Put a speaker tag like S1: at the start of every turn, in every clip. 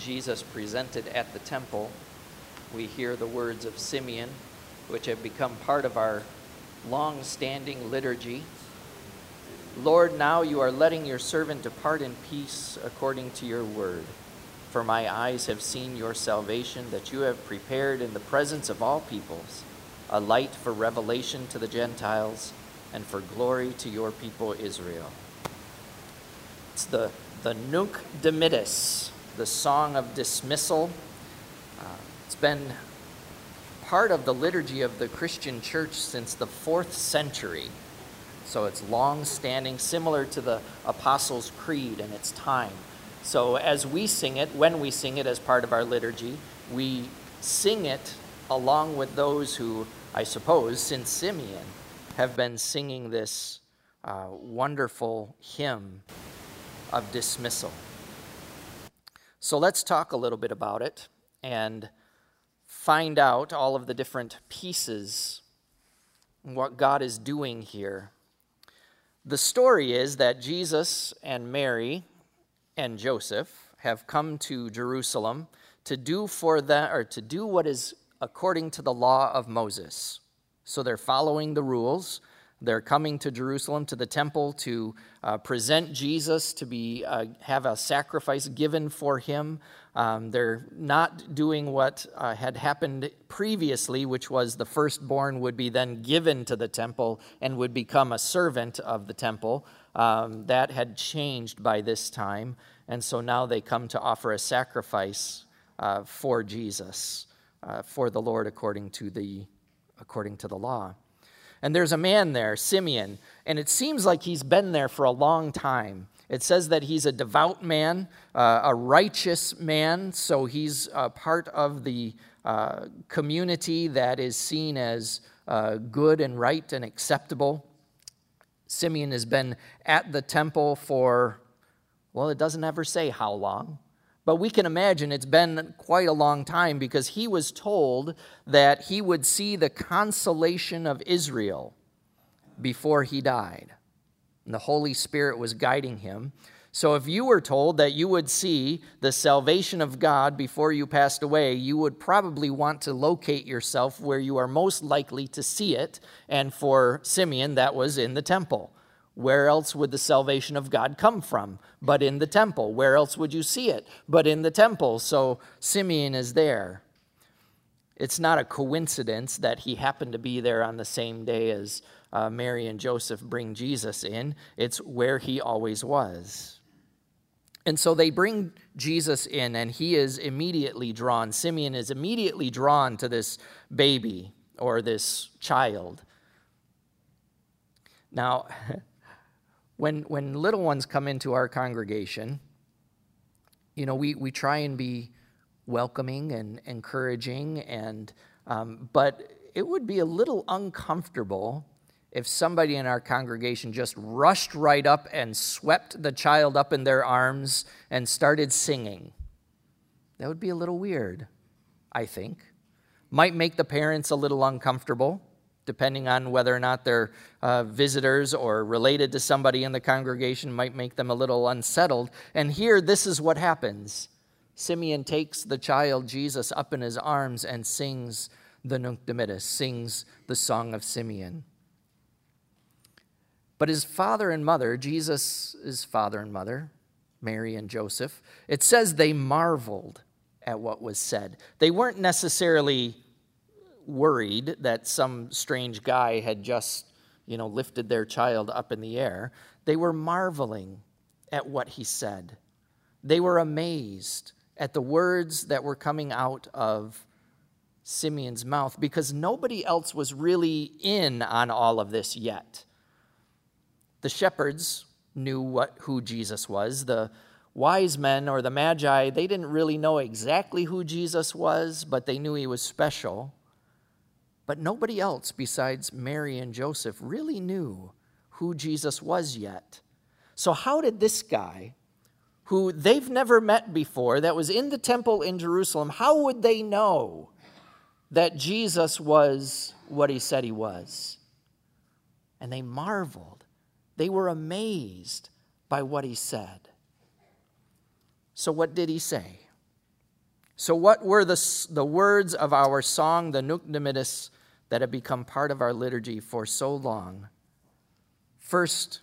S1: Jesus presented at the temple, we hear the words of Simeon, which have become part of our long-standing liturgy. Lord, now you are letting your servant depart in peace according to your word. For my eyes have seen your salvation, that you have prepared in the presence of all peoples, a light for revelation to the Gentiles and for glory to your people Israel. It's the Nunc Dimittis, the song of dismissal. It's been part of the liturgy of the Christian church since the 4th century. So it's long-standing, similar to the Apostles' Creed in its time. So as we sing it, when we sing it as part of our liturgy, we sing it along with those who, I suppose, since Simeon, have been singing this wonderful hymn of dismissal. So let's talk a little bit about it and find out all of the different pieces, what God is doing here. The story is that Jesus and Mary and Joseph have come to Jerusalem to do what is according to the law of Moses. So they're following the rules. They're coming to Jerusalem, to the temple, to present Jesus, to have a sacrifice given for him. They're not doing what had happened previously, which was the firstborn would be then given to the temple and would become a servant of the temple. That had changed by this time, and so now they come to offer a sacrifice for Jesus, for the Lord according to the law. And there's a man there, Simeon, and it seems like he's been there for a long time. It says that he's a devout man, a righteous man, so he's part of the community that is seen as good and right and acceptable. Simeon has been at the temple for, well, it doesn't ever say how long. But we can imagine it's been quite a long time because he was told that he would see the consolation of Israel before he died. And the Holy Spirit was guiding him. So if you were told that you would see the salvation of God before you passed away, you would probably want to locate yourself where you are most likely to see it. And for Simeon, that was in the temple. Where else would the salvation of God come from but in the temple? Where else would you see it but in the temple? So Simeon is there. It's not a coincidence that he happened to be there on the same day as Mary and Joseph bring Jesus in. It's where he always was. And so they bring Jesus in, and he is immediately drawn. Simeon is immediately drawn to this baby or this child. Now, when little ones come into our congregation, you know, we try and be welcoming and encouraging, but it would be a little uncomfortable if somebody in our congregation just rushed right up and swept the child up in their arms and started singing. That would be a little weird, I think. Might make the parents a little uncomfortable, depending on whether or not they're visitors or related to somebody in the congregation, might make them a little unsettled. And here, this is what happens. Simeon takes the child Jesus up in his arms and sings the Nunc Dimittis, sings the Song of Simeon. But his father and mother, Jesus' father and mother, Mary and Joseph, it says they marveled at what was said. They weren't necessarily worried that some strange guy had just, lifted their child up in the air. They were marveling at what he said. They were amazed at the words that were coming out of Simeon's mouth because nobody else was really in on all of this yet. The shepherds knew who Jesus was. The wise men or the magi, they didn't really know exactly who Jesus was, but they knew he was special. But nobody else besides Mary and Joseph really knew who Jesus was yet. So how did this guy, who they've never met before, that was in the temple in Jerusalem, how would they know that Jesus was what he said he was? And they marveled. They were amazed by what he said. So what did he say? So what were the words of our song, the Nunc Dimittis, that have become part of our liturgy for so long? First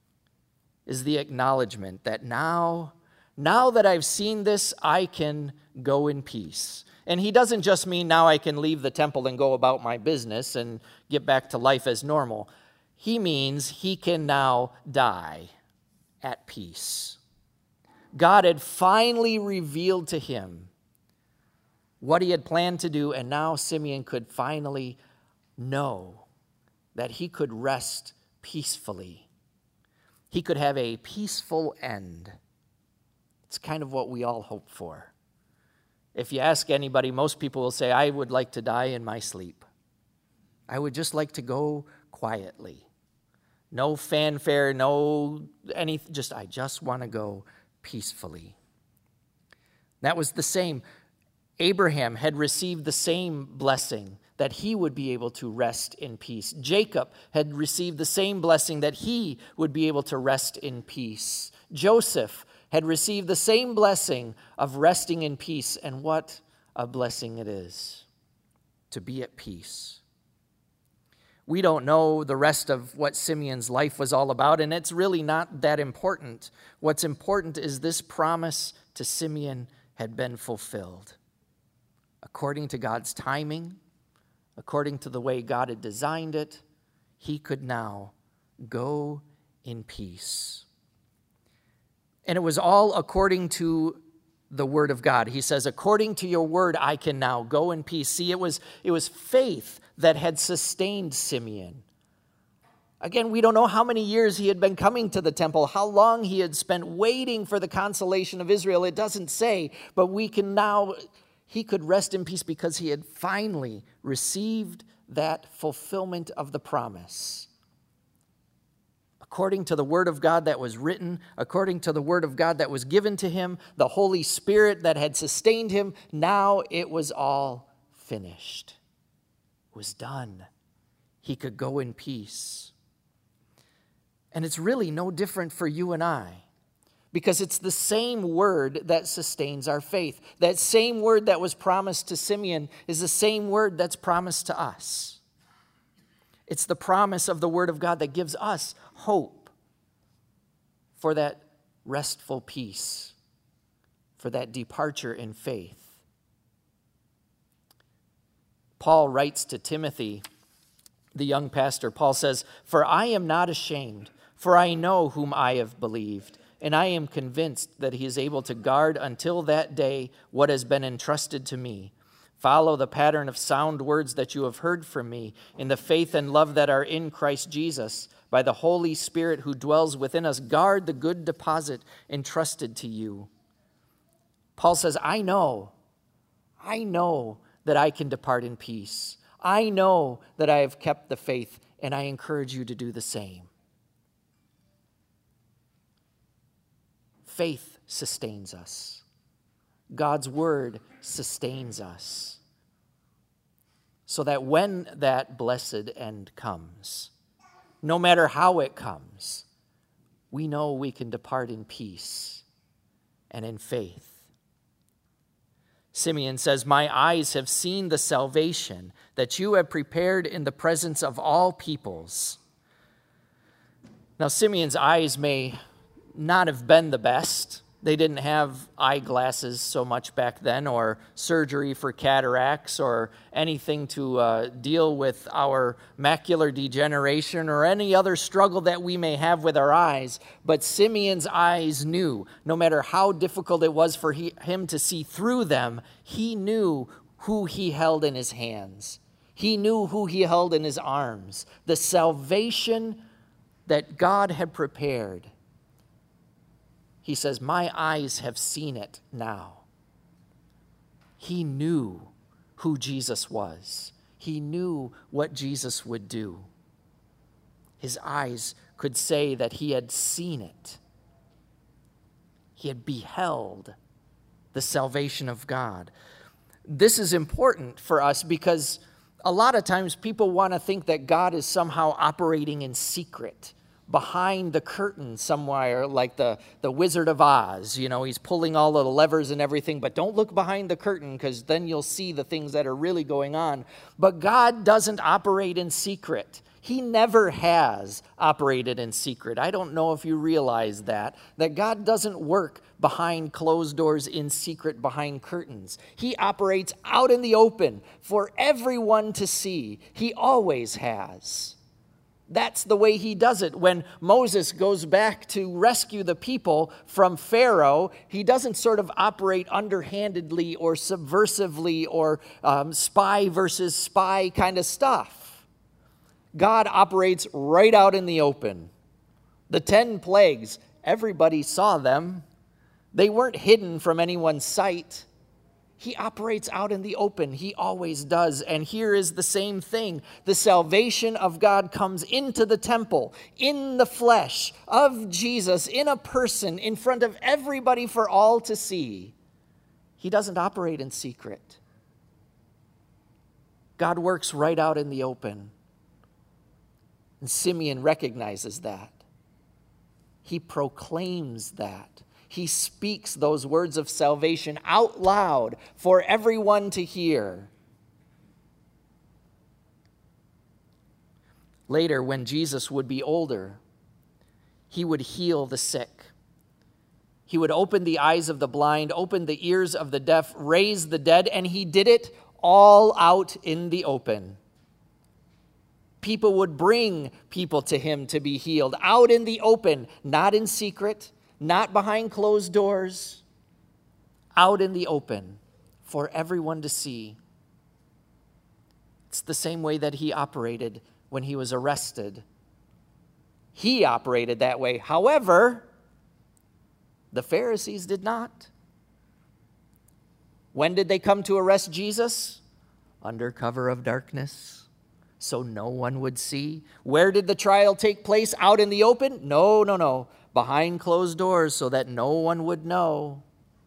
S1: is the acknowledgement that now that I've seen this, I can go in peace. And he doesn't just mean now I can leave the temple and go about my business and get back to life as normal. He means he can now die at peace. God had finally revealed to him what he had planned to do, and now Simeon could finally know that he could rest peacefully. He could have a peaceful end. It's kind of what we all hope for. If you ask anybody, most people will say, I would like to die in my sleep. I would just like to go quietly. No fanfare, no anything, I just want to go peacefully. That was the same. Abraham had received the same blessing, that he would be able to rest in peace. Jacob had received the same blessing, that he would be able to rest in peace. Joseph had received the same blessing of resting in peace, and what a blessing it is to be at peace. We don't know the rest of what Simeon's life was all about, and it's really not that important. What's important is this promise to Simeon had been fulfilled. According to God's timing, according to the way God had designed it, he could now go in peace. And it was all according to the word of God. He says, according to your word, I can now go in peace. See, it was faith that had sustained Simeon. Again, we don't know how many years he had been coming to the temple, how long he had spent waiting for the consolation of Israel. It doesn't say, but he could rest in peace because he had finally received that fulfillment of the promise. According to the word of God that was written, according to the word of God that was given to him, the Holy Spirit that had sustained him, now it was all finished. It was done. He could go in peace. And it's really no different for you and I, because it's the same word that sustains our faith. That same word that was promised to Simeon is the same word that's promised to us. It's the promise of the word of God that gives us hope for that restful peace, for that departure in faith. Paul writes to Timothy, the young pastor. Paul says, "For I am not ashamed, for I know whom I have believed, and I am convinced that he is able to guard until that day what has been entrusted to me. Follow the pattern of sound words that you have heard from me in the faith and love that are in Christ Jesus. By the Holy Spirit who dwells within us, guard the good deposit entrusted to you." Paul says, I know that I can depart in peace. I know that I have kept the faith, and I encourage you to do the same. Faith sustains us. God's word sustains us. So that when that blessed end comes, no matter how it comes, we know we can depart in peace and in faith. Simeon says, "My eyes have seen the salvation that you have prepared in the presence of all peoples." Now, Simeon's eyes may not have been the best. They didn't have eyeglasses so much back then, or surgery for cataracts, or anything to deal with our macular degeneration, or any other struggle that we may have with our eyes. But Simeon's eyes knew, no matter how difficult it was for him to see through them, he knew who he held in his hands. He knew who he held in his arms. The salvation that God had prepared. He says, my eyes have seen it now. He knew who Jesus was. He knew what Jesus would do. His eyes could say that he had seen it. He had beheld the salvation of God. This is important for us because a lot of times people want to think that God is somehow operating in secret, behind the curtain somewhere, like the Wizard of Oz. You know, he's pulling all of the levers and everything, but don't look behind the curtain because then you'll see the things that are really going on. But God doesn't operate in secret. He never has operated in secret. I don't know if you realize that God doesn't work behind closed doors in secret behind curtains. He operates out in the open for everyone to see. He always has. That's the way he does it. When Moses goes back to rescue the people from Pharaoh, he doesn't sort of operate underhandedly or subversively or spy versus spy kind of stuff. God operates right out in the open. The 10 plagues, everybody saw them. They weren't hidden from anyone's sight. He operates out in the open. He always does. And here is the same thing. The salvation of God comes into the temple, in the flesh of Jesus, in a person, in front of everybody for all to see. He doesn't operate in secret. God works right out in the open. And Simeon recognizes that. He proclaims that. He speaks those words of salvation out loud for everyone to hear. Later, when Jesus would be older, he would heal the sick. He would open the eyes of the blind, open the ears of the deaf, raise the dead, and he did it all out in the open. People would bring people to him to be healed out in the open, not in secret, not behind closed doors, out in the open for everyone to see. It's the same way that he operated when he was arrested. He operated that way. However, the Pharisees did not. When did they come to arrest Jesus? Under cover of darkness, so no one would see. Where did the trial take place? Out in the open? No. Behind closed doors so that no one would know.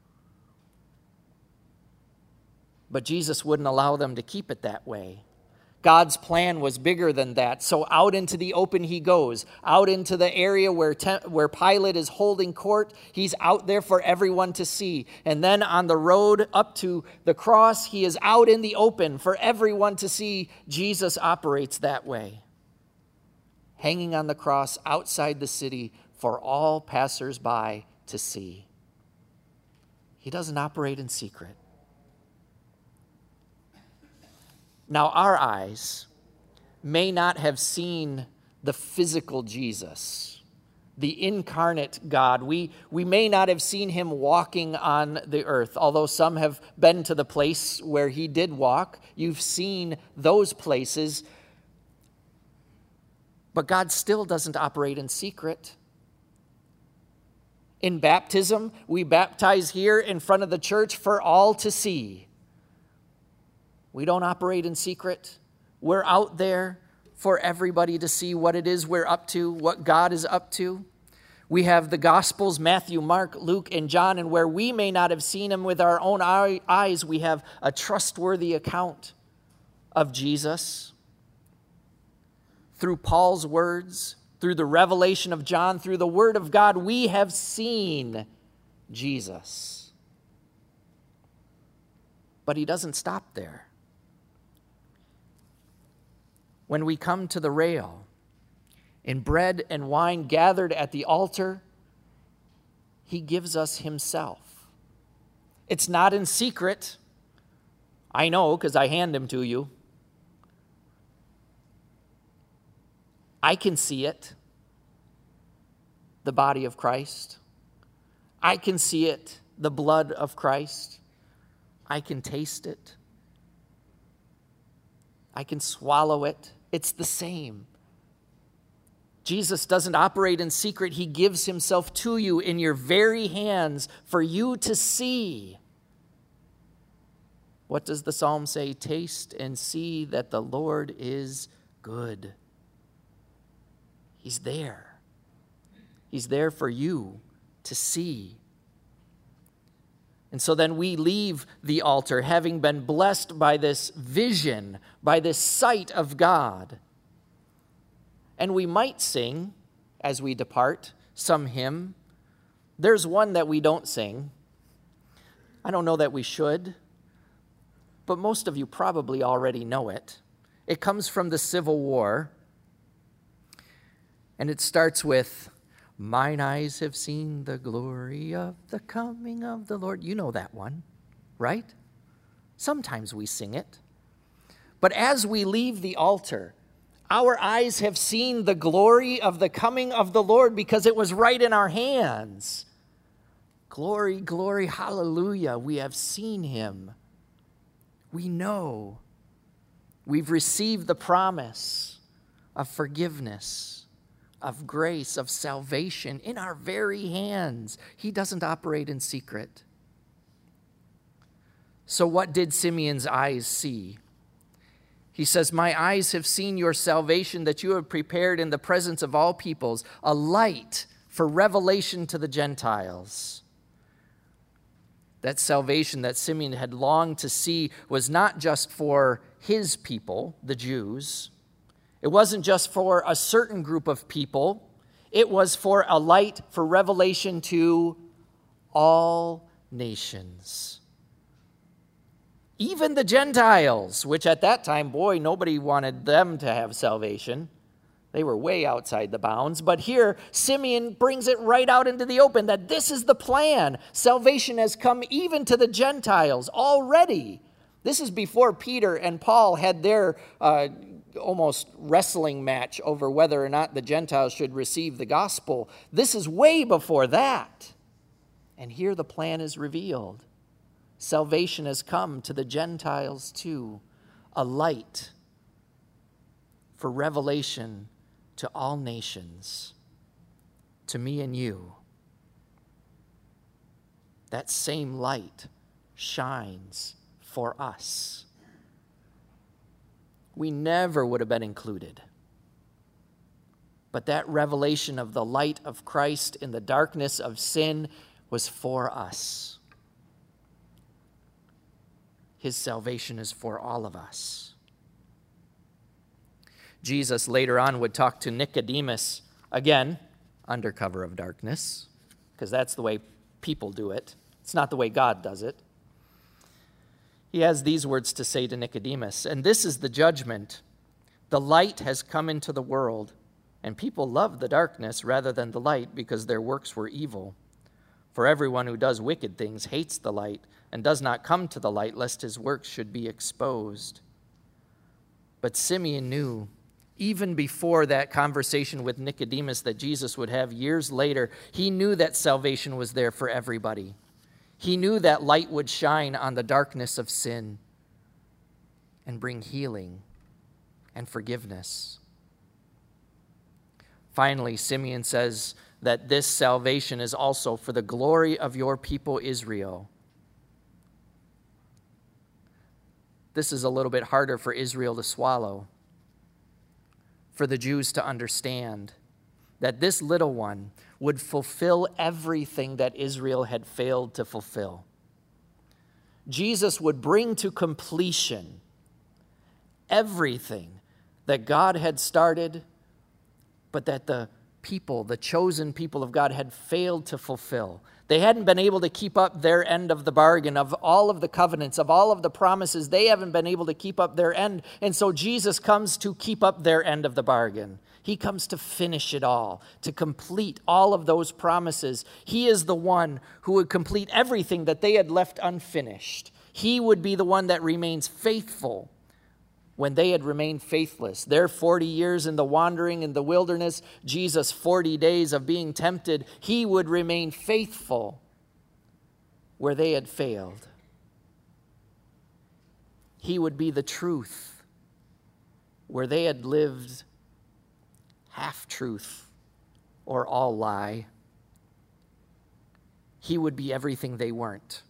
S1: But Jesus wouldn't allow them to keep it that way. God's plan was bigger than that. So out into the open he goes, out into the area where Pilate is holding court. He's out there for everyone to see. And then on the road up to the cross, he is out in the open for everyone to see. Jesus operates that way, hanging on the cross outside the city for all passers-by to see. He doesn't operate in secret. Now, our eyes may not have seen the physical Jesus, the incarnate God. We may not have seen him walking on the earth, although some have been to the place where he did walk. You've seen those places. But God still doesn't operate in secret. In baptism, we baptize here in front of the church for all to see. We don't operate in secret. We're out there for everybody to see what it is we're up to, what God is up to. We have the Gospels, Matthew, Mark, Luke, and John, and where we may not have seen him with our own eyes, we have a trustworthy account of Jesus. Through Paul's words, through the revelation of John, through the Word of God, we have seen Jesus. But he doesn't stop there. When we come to the rail, in bread and wine gathered at the altar, he gives us himself. It's not in secret. I know because I hand him to you. I can see it, the body of Christ. I can see it, the blood of Christ. I can taste it. I can swallow it. It's the same. Jesus doesn't operate in secret. He gives himself to you in your very hands for you to see. What does the psalm say? Taste and see that the Lord is good. He's there. He's there for you to see. And so then we leave the altar having been blessed by this vision, by this sight of God. And we might sing, as we depart, some hymn. There's one that we don't sing. I don't know that we should, but most of you probably already know it. It comes from the Civil War, and it starts with, "Mine eyes have seen the glory of the coming of the Lord." You know that one, right? Sometimes we sing it. But as we leave the altar, our eyes have seen the glory of the coming of the Lord because it was right in our hands. Glory, glory, hallelujah. We have seen him. We know. We've received the promise of forgiveness, of grace, of salvation in our very hands. He doesn't operate in secret. So what did Simeon's eyes see? He says, "My eyes have seen your salvation that you have prepared in the presence of all peoples, a light for revelation to the Gentiles." That salvation that Simeon had longed to see was not just for his people, the Jews. It wasn't just for a certain group of people. It was for a light for revelation to all nations. Even the Gentiles, which at that time, boy, nobody wanted them to have salvation. They were way outside the bounds. But here, Simeon brings it right out into the open that this is the plan. Salvation has come even to the Gentiles already. This is before Peter and Paul had their almost wrestling match over whether or not the Gentiles should receive the gospel. This is way before that. And here the plan is revealed. Salvation has come to the Gentiles too, a light for revelation to all nations, to me and you. That same light shines for us. We never would have been included. But that revelation of the light of Christ in the darkness of sin was for us. His salvation is for all of us. Jesus later on would talk to Nicodemus, again, under cover of darkness, because that's the way people do it. It's not the way God does it. He has these words to say to Nicodemus, "And this is the judgment. The light has come into the world, and people love the darkness rather than the light because their works were evil. For everyone who does wicked things hates the light and does not come to the light lest his works should be exposed." But Simeon knew, even before that conversation with Nicodemus that Jesus would have years later, he knew that salvation was there for everybody. He knew that light would shine on the darkness of sin and bring healing and forgiveness. Finally, Simeon says that this salvation is also for the glory of your people Israel. This is a little bit harder for Israel to swallow, for the Jews to understand that this little one would fulfill everything that Israel had failed to fulfill. Jesus would bring to completion everything that God had started, but that the people, the chosen people of God, had failed to fulfill. They hadn't been able to keep up their end of the bargain, of all of the covenants, of all of the promises. They haven't been able to keep up their end. And so Jesus comes to keep up their end of the bargain. He comes to finish it all, to complete all of those promises. He is the one who would complete everything that they had left unfinished. He would be the one that remains faithful when they had remained faithless. Their 40 years in the wandering in the wilderness, Jesus' 40 days of being tempted, he would remain faithful where they had failed. He would be the truth where they had lived half-truth or all lie. He would be everything they weren't.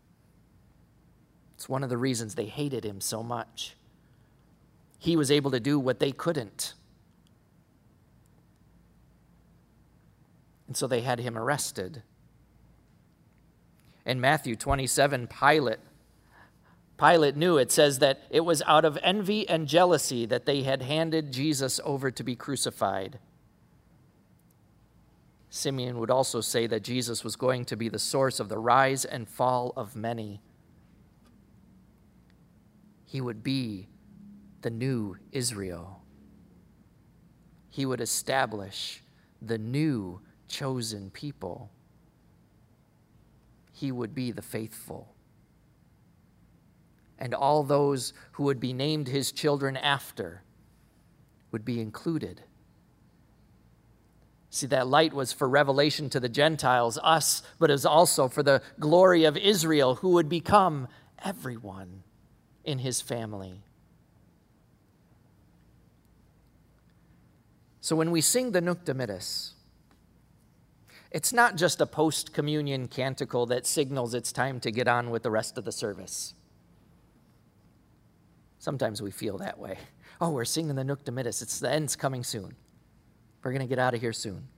S1: It's one of the reasons they hated him so much. He was able to do what they couldn't. And so they had him arrested. In Matthew 27, Pilate knew, it says that it was out of envy and jealousy that they had handed Jesus over to be crucified. Simeon would also say that Jesus was going to be the source of the rise and fall of many. He would be the new Israel. He would establish the new chosen people. He would be the faithful. And all those who would be named his children after would be included. See, that light was for revelation to the Gentiles, us, but is also for the glory of Israel, who would become everyone in his family. So when we sing the Nunc Dimittis, it's not just a post-communion canticle that signals it's time to get on with the rest of the service. Sometimes we feel that way. Oh, we're singing the Nunc Dimittis. The end's coming soon. We're going to get out of here soon.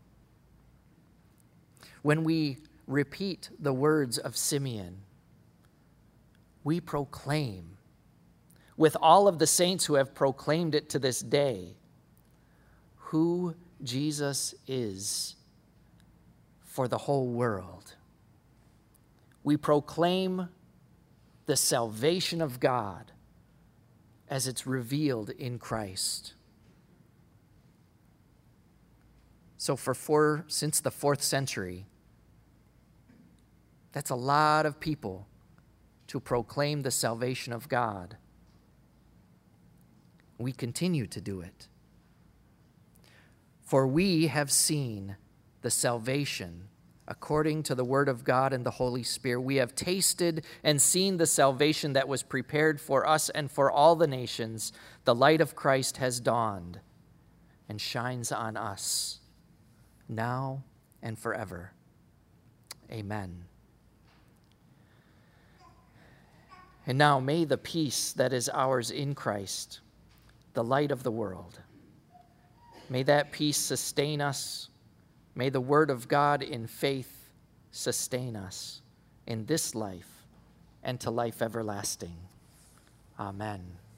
S1: When we repeat the words of Simeon, we proclaim, with all of the saints who have proclaimed it to this day, who Jesus is for the whole world. We proclaim the salvation of God as it's revealed in Christ. So since the 4th century, that's a lot of people to proclaim the salvation of God. We continue to do it. For we have seen the salvation according to the word of God and the Holy Spirit. We have tasted and seen the salvation that was prepared for us and for all the nations. The light of Christ has dawned and shines on us now and forever. Amen. And now may the peace that is ours in Christ, the light of the world, may that peace sustain us. May the word of God in faith sustain us in this life and to life everlasting. Amen.